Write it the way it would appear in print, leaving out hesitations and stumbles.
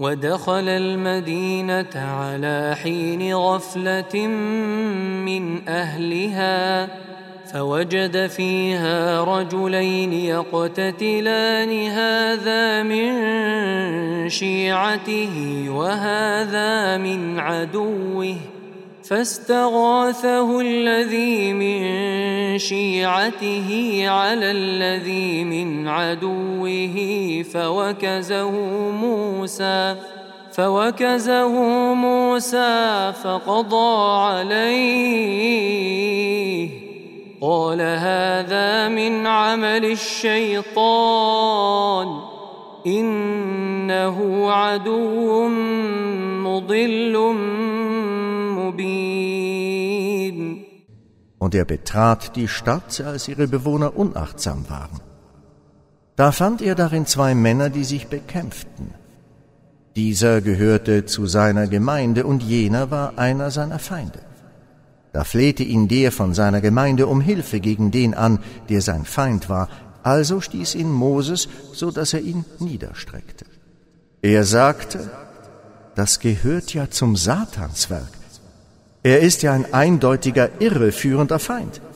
ودخل المدينة على حين غفلة من أهلها فوجد فيها رجلين يقتتلان هذا من شيعته وهذا من عدوه فاستغاثه الذي من شيعته على الذي من عدوه فوكزه موسى فقضى عليه قال هذا من عمل الشيطان إنه عدو مضل مبين. Und er betrat die Stadt, als ihre Bewohner unachtsam waren. Da fand er darin 2 Männer, die sich bekämpften. Dieser gehörte zu seiner Gemeinde und jener war einer seiner Feinde. Da flehte ihn der von seiner Gemeinde um Hilfe gegen den an, der sein Feind war. Also stieß ihn Moses, so dass er ihn niederstreckte. Er sagte, das gehört ja zum Satanswerk. Er ist ja ein eindeutiger, irreführender Feind.